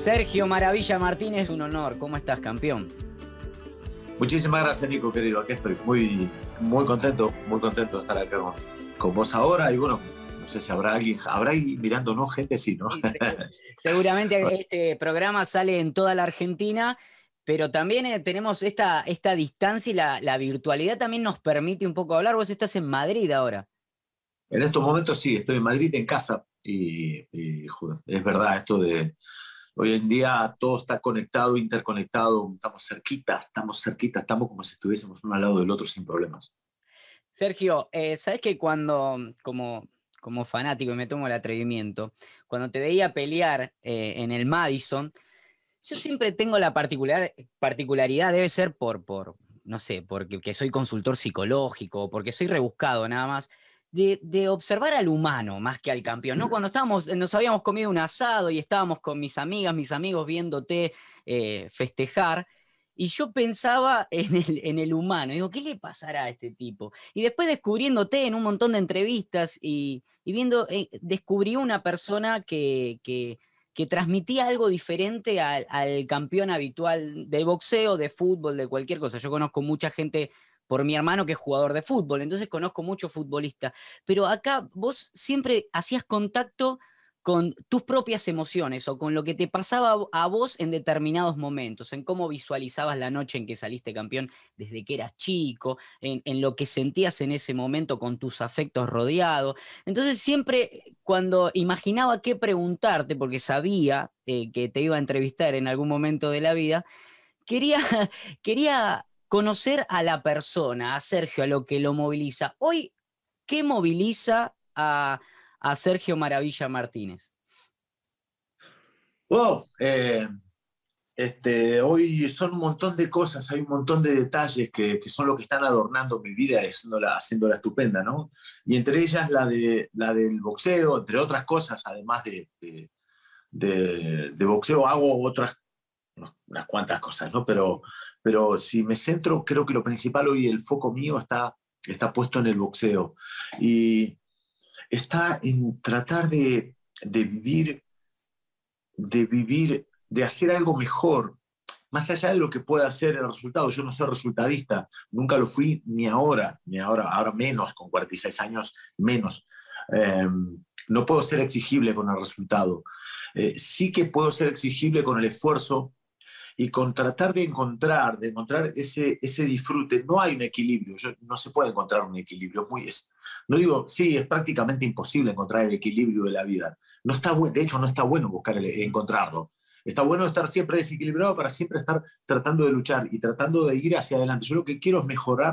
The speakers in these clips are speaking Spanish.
Sergio Maravilla Martínez, un honor. ¿Cómo estás, campeón? Muchísimas gracias, Nico, querido. Aquí estoy muy contento de estar acá con vos ahora. Y bueno, no sé si habrá alguien ahí mirándonos, gente, sí, ¿no? Sí, seguramente este programa sale en toda la Argentina, pero también tenemos esta distancia y la virtualidad también nos permite un poco hablar. Vos estás en Madrid ahora. En estos momentos sí, estoy en Madrid en casa joder, es verdad esto de hoy en día todo está conectado, interconectado, estamos cerquita, estamos como si estuviésemos uno al lado del otro sin problemas. Sergio, ¿sabes que cuando, como fanático, y me tomo el atrevimiento, cuando te veía pelear en el Madison, yo siempre tengo la particularidad, debe ser no sé, porque que soy consultor psicológico, porque soy rebuscado nada más, de observar al humano más que al campeón, ¿no? Cuando nos habíamos comido un asado y estábamos con mis amigas, mis amigos viéndote festejar, y yo pensaba en el humano, digo, ¿qué le pasará a este tipo? Y después descubriéndote en un montón de entrevistas y viendo, descubrí una persona que transmitía algo diferente al campeón habitual de boxeo, de fútbol, de cualquier cosa. Yo conozco mucha gente por mi hermano que es jugador de fútbol, entonces conozco muchos futbolistas, pero acá vos siempre hacías contacto con tus propias emociones o con lo que te pasaba a vos en determinados momentos, en cómo visualizabas la noche en que saliste campeón desde que eras chico, en lo que sentías en ese momento con tus afectos rodeados. Entonces siempre cuando imaginaba qué preguntarte, porque sabía que te iba a entrevistar en algún momento de la vida, quería, quería conocer a la persona, a Sergio, a lo que lo moviliza. Hoy, ¿qué moviliza a Sergio Maravilla Martínez? Wow, hoy son un montón de cosas, hay un montón de detalles que son lo que están adornando mi vida y haciéndola estupenda, ¿no? Y entre ellas la del boxeo, entre otras cosas, además de boxeo, hago otras, unas cuantas cosas, ¿no? Pero si me centro, creo que lo principal hoy, el foco mío está puesto en el boxeo. Y está en tratar de hacer algo mejor, más allá de lo que pueda ser el resultado. Yo no soy resultadista, nunca lo fui ahora menos, con 46 años, menos. Eh, no puedo ser exigible con el resultado. Sí que puedo ser exigible con el esfuerzo y con tratar de encontrar ese disfrute. No hay un equilibrio, no se puede encontrar un equilibrio. No digo, sí, es prácticamente imposible encontrar el equilibrio de la vida. No está de hecho, no está bueno encontrarlo. Está bueno estar siempre desequilibrado para siempre estar tratando de luchar y tratando de ir hacia adelante. Yo lo que quiero es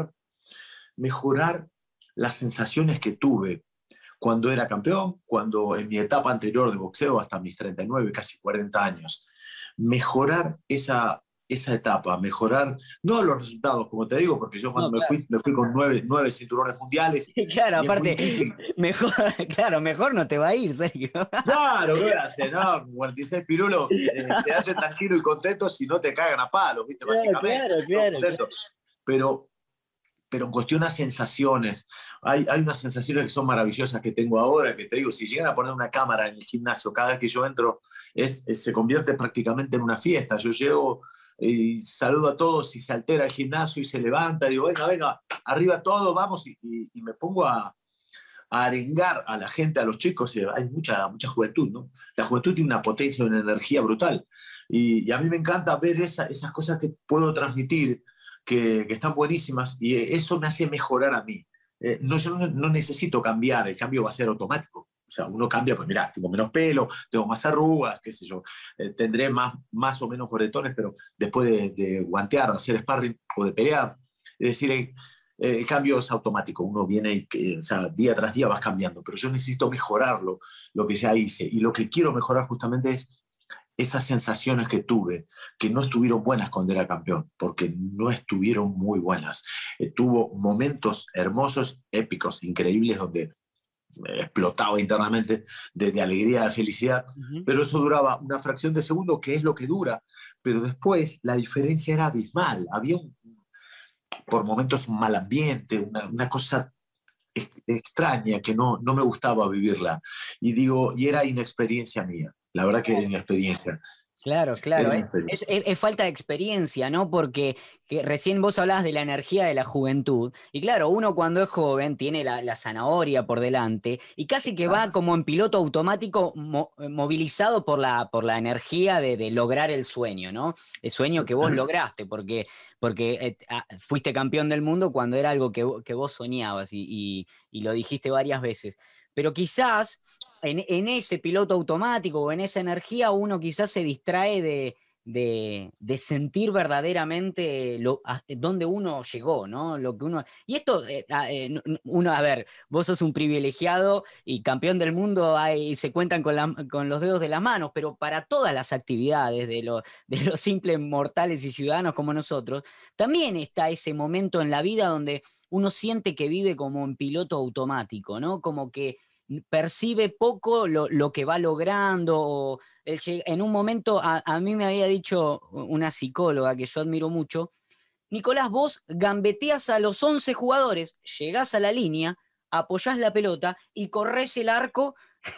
mejorar las sensaciones que tuve cuando era campeón, cuando en mi etapa anterior de boxeo, hasta mis 39, casi 40 años. Mejorar esa etapa, mejorar, no los resultados, como te digo, porque yo cuando No, claro. me fui con nueve cinturones mundiales Claro, y es muy aparte, difícil. mejor, claro, mejor no te va a ir, Sergio. Claro, ¿qué hace? No, 46 pirulos, quédate tranquilo y contento si no te cagan a palos, ¿viste? Claro, Básicamente, claro, todo claro, claro. contento. Pero, pero en cuestión a sensaciones, hay unas sensaciones que son maravillosas que tengo ahora, que te digo, si llegan a poner una cámara en el gimnasio, cada vez que yo entro, se convierte prácticamente en una fiesta. Yo llego y saludo a todos y se altera el gimnasio y se levanta, y digo, venga, arriba todo, vamos, y me pongo a arengar a la gente, a los chicos. Hay mucha juventud, ¿no? La juventud tiene una potencia, una energía brutal. Y a mí me encanta ver esas cosas que puedo transmitir, que están buenísimas, y eso me hace mejorar a mí. Yo no necesito cambiar, el cambio va a ser automático. O sea, uno cambia, pues mira, tengo menos pelo, tengo más arrugas, qué sé yo, tendré más o menos moretones, pero después de guantear, de hacer sparring o de pelear, es decir, el cambio es automático, uno viene y o sea, día tras día vas cambiando, pero yo necesito mejorarlo, lo que ya hice, y lo que quiero mejorar justamente es esas sensaciones que tuve, que no estuvieron buenas cuando era campeón, porque no estuvieron muy buenas. Tuvo momentos hermosos, épicos, increíbles, donde explotaba internamente de alegría, de felicidad, Uh-huh. pero eso duraba una fracción de segundo, que es lo que dura, pero después la diferencia era abismal, había por momentos un mal ambiente, una cosa extraña que no me gustaba vivirla. Y era inexperiencia mía, la verdad que era inexperiencia. Claro, Era claro. un misterio. Es falta de experiencia, ¿no? Porque recién vos hablabas de la energía de la juventud. Y claro, uno cuando es joven tiene la zanahoria por delante y casi que va como en piloto automático movilizado por la energía de lograr el sueño, ¿no? El sueño que vos lograste, porque fuiste campeón del mundo cuando era algo que vos soñabas y lo dijiste varias veces. Pero quizás en ese piloto automático o en esa energía uno quizás se distrae de sentir verdaderamente dónde uno llegó, ¿no? Lo que uno... Y esto, a ver, vos sos un privilegiado y campeón del mundo, se cuentan con los dedos de las manos, pero para todas las actividades de los simples mortales y ciudadanos como nosotros, también está ese momento en la vida donde uno siente que vive como en piloto automático, ¿no? Como que percibe poco lo que va logrando. En un momento, a mí me había dicho una psicóloga que yo admiro mucho, Nicolás, vos gambeteas a los 11 jugadores, llegás a la línea, apoyás la pelota y corres el arco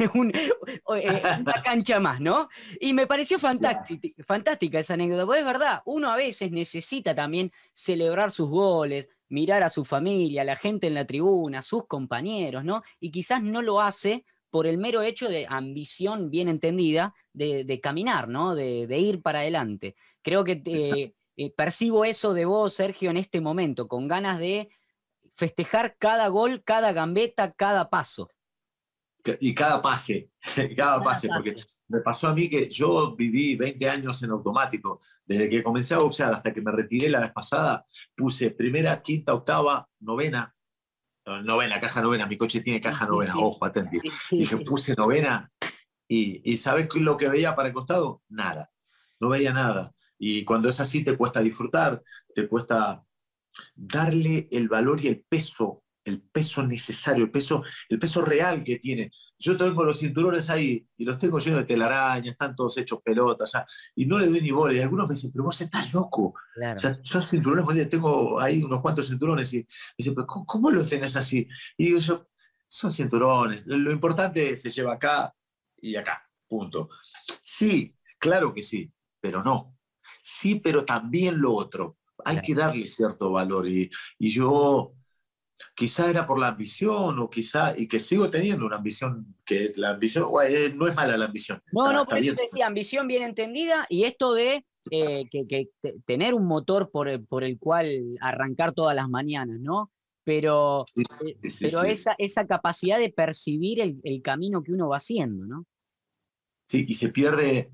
una cancha más, ¿no? Y me pareció fantástica esa anécdota, porque es verdad, uno a veces necesita también celebrar sus goles, mirar a su familia, a la gente en la tribuna, a sus compañeros, ¿no? Y quizás no lo hace por el mero hecho de ambición bien entendida de caminar, ¿no? De ir para adelante. Creo que percibo eso de vos, Sergio, en este momento, con ganas de festejar cada gol, cada gambeta, cada paso. Y cada pase, cada pase, porque me pasó a mí que yo viví 20 años en automático. Desde que comencé a boxear hasta que me retiré la vez pasada, puse primera, quinta, octava, novena, novena, caja novena, mi coche tiene caja novena, ojo, atento. Dije, puse novena y ¿sabes qué es lo que veía para el costado? Nada, no veía nada. Y cuando es así te cuesta disfrutar, te cuesta darle el valor y el peso necesario, el peso real que tiene. Yo tengo los cinturones ahí y los tengo llenos de telarañas, están todos hechos pelotas, o sea, y no le doy ni bola. Y algunos me dicen, pero vos estás loco. Claro. O sea, yo cinturones, tengo ahí unos cuantos cinturones y me dicen, pero ¿cómo los tenés así? Y digo yo, son cinturones, lo importante se lleva acá y acá, punto. Sí, claro que sí, pero no. Sí, pero también lo otro. Hay que darle cierto valor y yo quizá era por la ambición o quizá, y que sigo teniendo una ambición, que la ambición, no es mala la ambición. No, por eso te decía, ambición bien entendida y esto de tener un motor por el cual arrancar todas las mañanas, ¿no? Pero, sí. esa capacidad de percibir el camino que uno va haciendo, ¿no? Sí, y se pierde.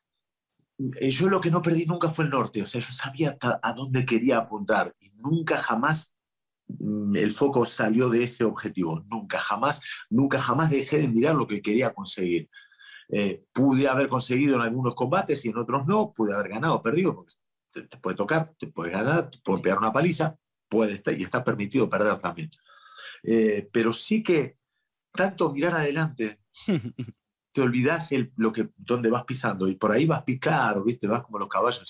Yo lo que no perdí nunca fue el norte, o sea, yo sabía a dónde quería apuntar y nunca jamás el foco salió de ese objetivo, nunca jamás dejé de mirar lo que quería conseguir. Pude haber conseguido en algunos combates y en otros no, pude haber ganado, perdido, porque te puede tocar, te puedes ganar, te puede pegar una paliza, puede estar, y está permitido perder también. Pero sí que tanto mirar adelante, te olvidás dónde vas pisando y por ahí vas picar, ¿viste? Vas como los caballos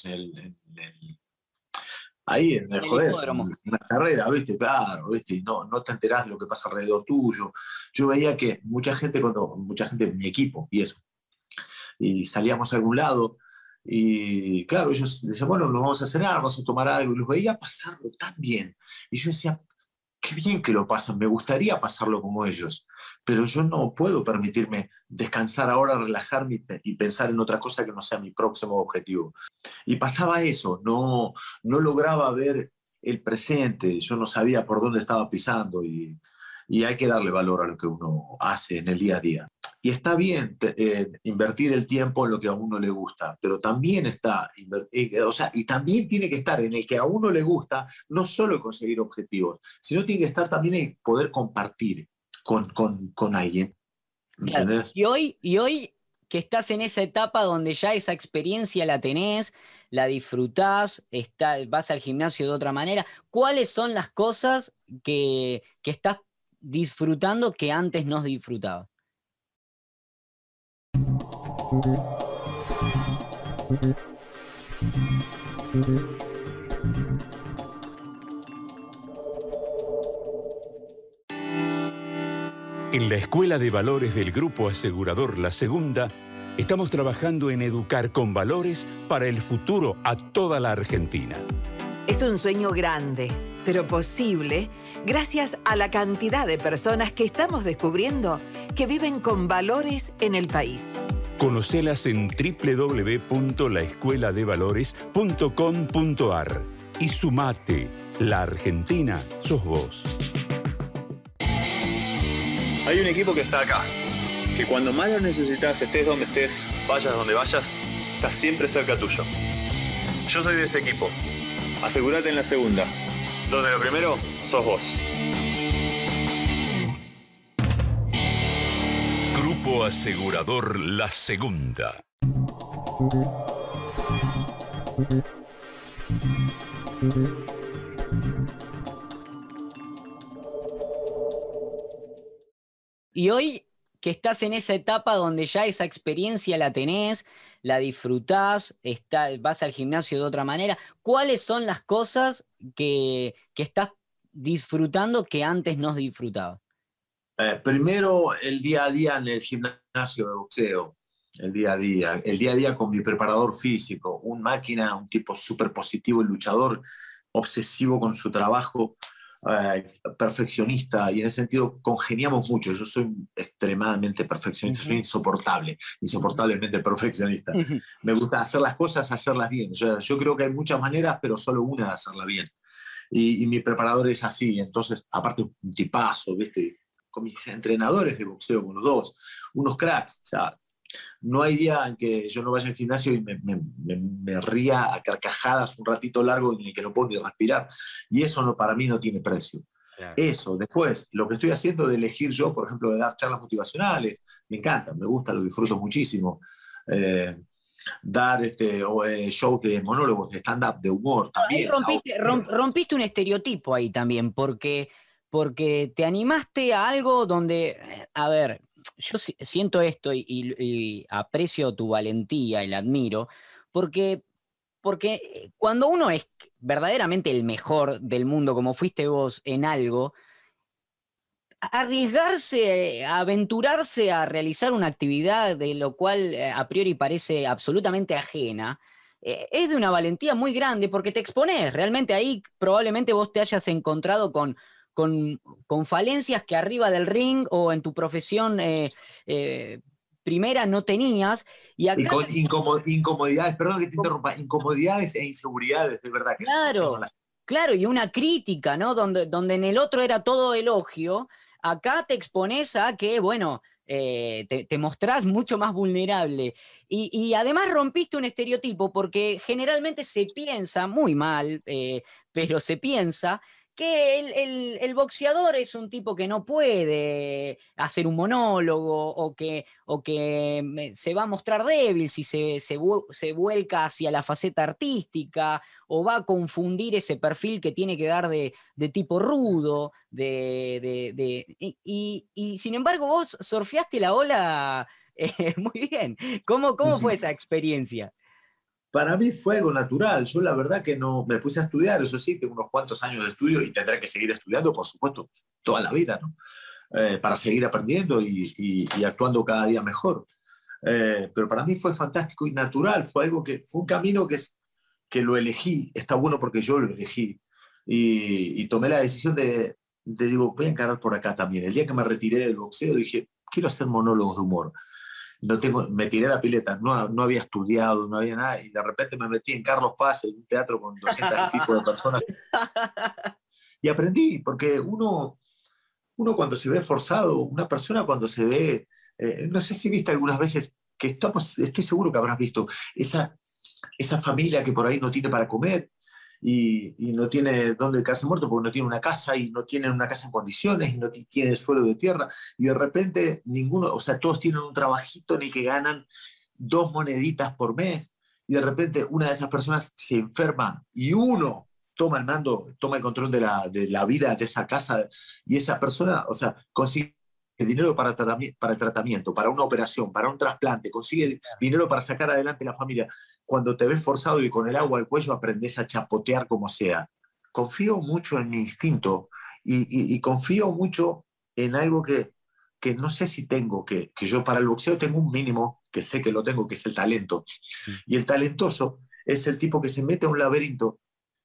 ahí en el joder, en una carrera, ¿viste? Claro, ¿viste? Y no te enterás de lo que pasa alrededor tuyo. Yo veía que mucha gente en mi equipo y eso, y salíamos a algún lado y claro, ellos decían, bueno, nos vamos a cenar, vamos a tomar algo, y los veía pasarlo tan bien. Y yo decía, qué bien que lo pasan, me gustaría pasarlo como ellos, pero yo no puedo permitirme descansar ahora, relajarme y pensar en otra cosa que no sea mi próximo objetivo. Y pasaba eso, no lograba ver el presente, yo no sabía por dónde estaba pisando y hay que darle valor a lo que uno hace en el día a día. Y está bien invertir el tiempo en lo que a uno le gusta, pero también y también tiene que estar en el que a uno le gusta, no solo conseguir objetivos, sino tiene que estar también en poder compartir con alguien. ¿Entendés? Claro. Y hoy que estás en esa etapa donde ya esa experiencia la tenés, la disfrutás, vas al gimnasio de otra manera, ¿cuáles son las cosas que estás disfrutando que antes no disfrutabas? En la Escuela de Valores del Grupo Asegurador La Segunda, Estamos trabajando en educar con valores para el futuro a toda la Argentina. Es un sueño grande, pero posible gracias a la cantidad de personas que estamos descubriendo que viven con valores en el país. Conocelas en www.laescueladevalores.com.ar y sumate. La Argentina sos vos. Hay un equipo que está acá, que cuando más lo necesitas, estés donde estés, vayas donde vayas, está siempre cerca tuyo. Yo soy de ese equipo. Asegúrate en la segunda, donde lo primero sos vos. Grupo Asegurador La Segunda. Y hoy que estás en esa etapa donde ya esa experiencia la tenés, la disfrutás, vas al gimnasio de otra manera, ¿cuáles son las cosas que estás disfrutando que antes no disfrutabas? Primero, el día a día en el gimnasio de boxeo, el día a día con mi preparador físico, un máquina, un tipo súper positivo y luchador, obsesivo con su trabajo, perfeccionista, y en ese sentido congeniamos mucho. Yo soy extremadamente perfeccionista, soy insoportablemente perfeccionista. Me gusta hacer las cosas, hacerlas bien. O sea, yo creo que hay muchas maneras, pero solo una de hacerla bien. Y mi preparador es así, entonces, aparte un tipazo, ¿viste? Con mis entrenadores de boxeo, con los dos, unos cracks. O sea, no hay día en que yo no vaya al gimnasio y me ría a carcajadas un ratito largo en el que no puedo ni respirar. Y eso no, para mí no tiene precio. Claro. Eso, después, lo que estoy haciendo de elegir yo, por ejemplo, de dar charlas motivacionales, me encanta, me gusta, lo disfruto muchísimo. Dar show de monólogos, de stand-up, de humor también. Rompiste un estereotipo ahí también, porque te animaste a algo donde, a ver, yo siento esto y aprecio tu valentía y la admiro, porque cuando uno es verdaderamente el mejor del mundo, como fuiste vos en algo, arriesgarse, aventurarse a realizar una actividad de lo cual a priori parece absolutamente ajena, es de una valentía muy grande porque te expones. Realmente ahí probablemente vos te hayas encontrado con falencias que arriba del ring o en tu profesión primera no tenías. Y acá, con incomodidades, perdón que te interrumpa, incomodidades e inseguridades, de verdad. Claro, y una crítica, ¿no? Donde en el otro era todo elogio, acá te expones a que, bueno, te mostrás mucho más vulnerable. Y además rompiste un estereotipo porque generalmente se piensa, muy mal, pero se piensa que el boxeador es un tipo que no puede hacer un monólogo o que se va a mostrar débil si se vuelca hacia la faceta artística o va a confundir ese perfil que tiene que dar de tipo rudo. Y sin embargo vos surfeaste la ola muy bien. ¿Cómo fue esa experiencia? Para mí fue algo natural. Yo la verdad que no me puse a estudiar, eso sí, tengo unos cuantos años de estudio y tendré que seguir estudiando, por supuesto, toda la vida, ¿no? Para seguir aprendiendo y actuando cada día mejor. Pero para mí fue fantástico y natural, fue un camino que lo elegí, está bueno porque yo lo elegí y tomé la decisión de digo, voy a encarar por acá también. El día que me retiré del boxeo dije, quiero hacer monólogos de humor. Me tiré la pileta, no había estudiado, no había nada, y de repente me metí en Carlos Paz, en un teatro con 200 y pico de personas. Y aprendí, porque uno cuando se ve forzado, una persona cuando se ve, no sé si viste algunas veces, estoy seguro que habrás visto, esa familia que por ahí no tiene para comer, y no tiene dónde quedarse muerto porque no tiene una casa y no tienen una casa en condiciones y no tiene el suelo de tierra y de repente ninguno, o sea, todos tienen un trabajito en el que ganan 2 moneditas por mes y de repente una de esas personas se enferma y uno toma el mando, toma el control de la vida de esa casa y esa persona, o sea, consigue dinero para el tratamiento, para una operación, para un trasplante, consigue dinero para sacar adelante la familia. Cuando te ves forzado y con el agua al cuello aprendes a chapotear como sea. Confío mucho en mi instinto y confío mucho en algo que no sé si tengo, que yo para el boxeo tengo un mínimo que sé que lo tengo, que es el talento. Mm. Y el talentoso es el tipo que se mete a un laberinto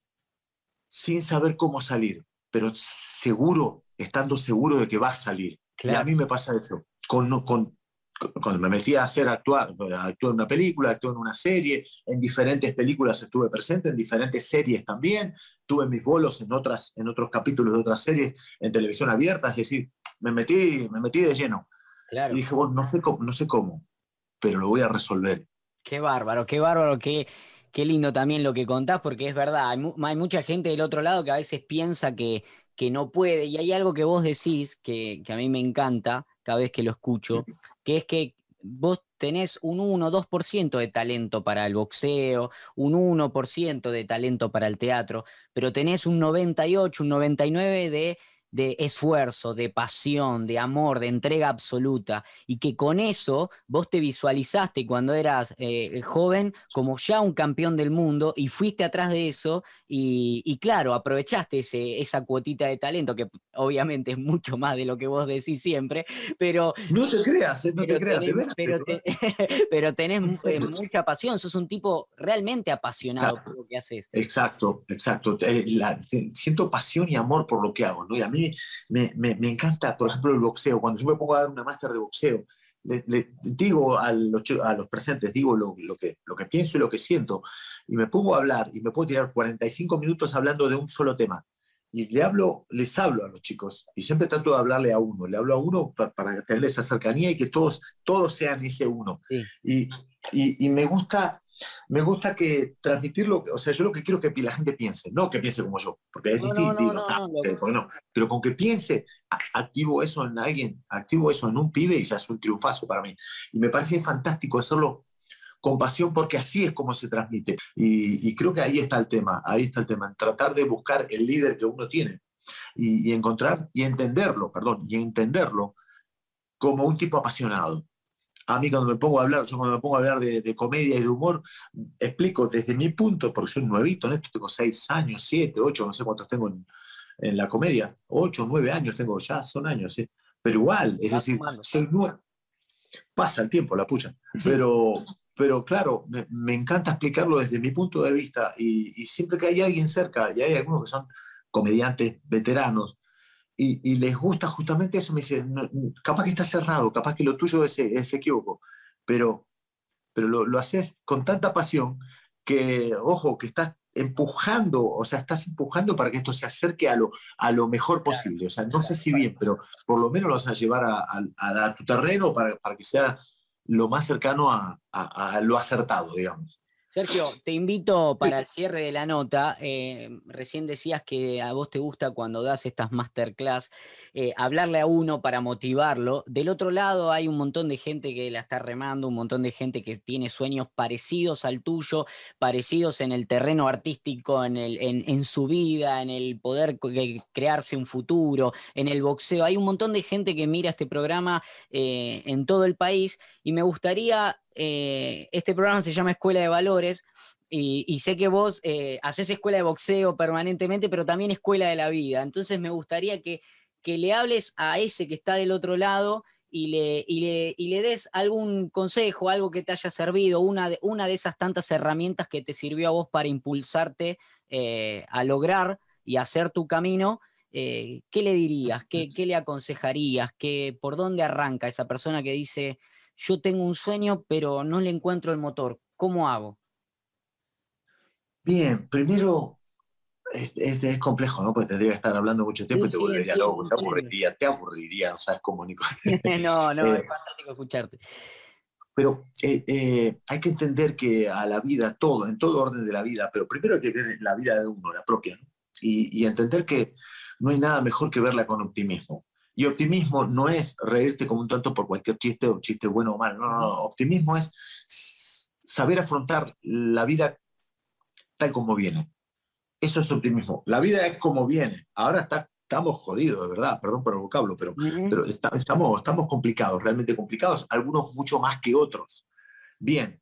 sin saber cómo salir, pero seguro, estando seguro de que va a salir. Y a Claro. mí me pasa eso. Cuando me metí a actué en una película, actué en una serie, en diferentes películas estuve presente, en diferentes series también, tuve mis bolos en otros capítulos de otras series en televisión abierta, es decir, me metí de lleno. Y Claro. dije, bueno, no sé cómo, pero lo voy a resolver. Qué bárbaro, qué lindo también lo que contás, porque es verdad, hay mucha gente del otro lado que a veces piensa que no puede, y hay algo que vos decís que a mí me encanta cada vez que lo escucho, que es que vos tenés un 1-2% de talento para el boxeo, un 1% de talento para el teatro, pero tenés un 98, un 99 de esfuerzo, de pasión, de amor, de entrega absoluta, y que con eso vos te visualizaste cuando eras joven como ya un campeón del mundo y fuiste atrás de eso y claro, aprovechaste esa cuotita de talento que obviamente es mucho más de lo que vos decís siempre, pero No te creas, no te creas, de veras. pero tenés En serio. mucha pasión, sos un tipo realmente apasionado por lo que haces. Exacto. Siento pasión y amor por lo que hago, ¿no? Y a mí me encanta, por ejemplo, el boxeo. Cuando yo me pongo a dar una máster de boxeo, le digo a los presentes, digo lo que pienso y lo que siento, y me pongo a hablar, y me puedo tirar 45 minutos hablando de un solo tema. Y les hablo a los chicos, y siempre trato de hablarle a uno, le hablo a uno para tener esa cercanía y que todos sean ese uno. Sí. Y me gusta que transmitirlo, o sea, yo lo que quiero es que la gente piense, no que piense como yo, porque es distinto, pero con que piense, activo eso en alguien, activo eso en un pibe y ya es un triunfazo para mí. Y me parece fantástico hacerlo con pasión porque así es como se transmite. Y creo que ahí está el tema, en tratar de buscar el líder que uno tiene y encontrar y entenderlo como un tipo apasionado. A mí cuando me pongo a hablar de comedia y de humor, explico desde mi punto, porque soy nuevito en esto, tengo 6 años, 7, 8, no sé cuántos tengo en la comedia, 8, 9 años tengo ya, son años, ¿sí? Pero igual, es decir, soy nuevo. Pasa el tiempo, la pucha. Pero claro, me encanta explicarlo desde mi punto de vista y siempre que hay alguien cerca, y hay algunos que son comediantes veteranos, y les gusta justamente eso, me dicen, no, capaz que está cerrado, capaz que lo tuyo es equívoco, pero lo haces con tanta pasión que, ojo, que estás empujando para que esto se acerque a lo mejor posible. O sea, no sé si bien, pero por lo menos lo vas a llevar a tu terreno para que sea lo más cercano a lo acertado, digamos. Sergio, te invito para el cierre de la nota. Recién decías que a vos te gusta cuando das estas masterclass, hablarle a uno para motivarlo. Del otro lado hay un montón de gente que la está remando, un montón de gente que tiene sueños parecidos al tuyo, parecidos en el terreno artístico, en su vida, en el poder crearse un futuro, en el boxeo. Hay un montón de gente que mira este programa en todo el país y me gustaría... este programa se llama Escuela de Valores y sé que vos haces escuela de boxeo permanentemente, pero también escuela de la vida. Entonces me gustaría que le hables a ese que está del otro lado y le des algún consejo, algo que te haya servido, una de esas tantas herramientas que te sirvió a vos para impulsarte a lograr y hacer tu camino. ¿Qué le dirías? ¿Qué le aconsejarías? ¿Por dónde arranca esa persona que dice... yo tengo un sueño, pero no le encuentro el motor? ¿Cómo hago? Bien, primero, es complejo, ¿no? Porque tendría que estar hablando mucho tiempo y te volvería loco, te aburriría, o sea, es como Nico. No, es fantástico escucharte. Pero hay que entender que a la vida, en todo orden de la vida, pero primero hay que ver la vida de uno, la propia, ¿no? Y entender que no hay nada mejor que verla con optimismo. Y optimismo no es reírte como un tonto por cualquier chiste o chiste bueno o malo. No. Optimismo es saber afrontar la vida tal como viene. Eso es optimismo. La vida es como viene. Ahora estamos jodidos, de verdad, perdón por el vocablo, pero estamos complicados, realmente complicados, algunos mucho más que otros. Bien.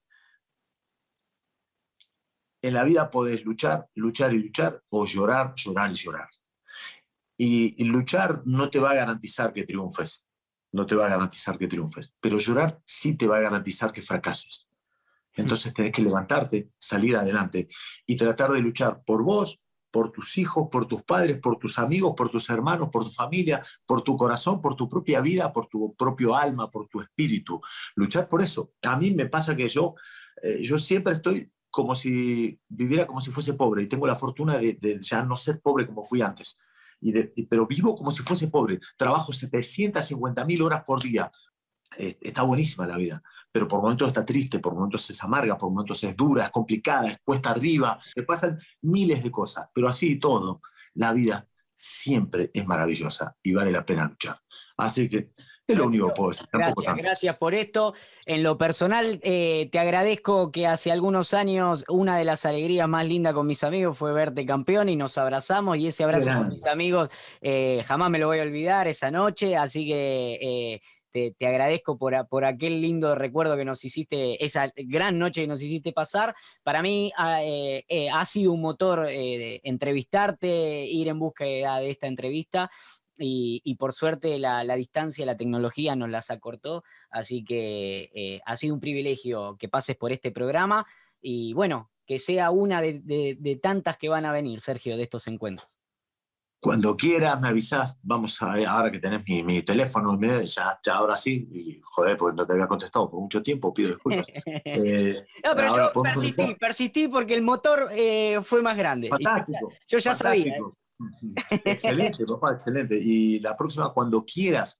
En la vida podés luchar o llorar. Y luchar no te va a garantizar que triunfes. no te va a garantizar que triunfes, pero llorar sí te va a garantizar que fracases. Entonces tenés que levantarte, salir adelante y tratar de luchar por vos, por tus hijos, por tus padres, por tus amigos, por tus hermanos, por tu familia, por tu corazón, por tu propia vida, por tu propio alma, por tu espíritu. Luchar por eso. A mí me pasa que yo siempre estoy como si viviera como si fuese pobre y tengo la fortuna de ya no ser pobre como fui antes. Pero vivo como si fuese pobre. Trabajo 750.000 horas por día. Está buenísima la vida, pero por momentos está triste, por momentos es amarga, por momentos es dura, es complicada, es cuesta arriba, te pasan miles de cosas, pero así y todo, la vida siempre es maravillosa y vale la pena luchar. Así que es lo único que puedo decir. Tampoco tanto. Gracias por esto. En lo personal, te agradezco que hace algunos años una de las alegrías más lindas con mis amigos fue verte campeón y nos abrazamos, y ese abrazo con mis amigos jamás me lo voy a olvidar esa noche, así que te agradezco por aquel lindo recuerdo que nos hiciste, esa gran noche que nos hiciste pasar. Para mí ha sido un motor entrevistarte, ir en búsqueda de esta entrevista. Y por suerte la distancia, la tecnología nos las acortó, así que ha sido un privilegio que pases por este programa y bueno, que sea una de tantas que van a venir, Sergio, de estos encuentros. Cuando quieras me avisás, vamos a ver, ahora que tenés mi teléfono, ya ahora sí, y joder, porque no te había contestado por mucho tiempo, pido disculpas. No, pero yo persistí porque el motor fue más grande. Fantástico. Yo ya sabía. Excelente, papá, excelente. Y la próxima, cuando quieras,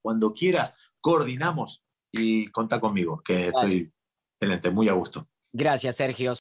coordinamos y contá conmigo, que estoy excelente, muy a gusto. Gracias, Sergio.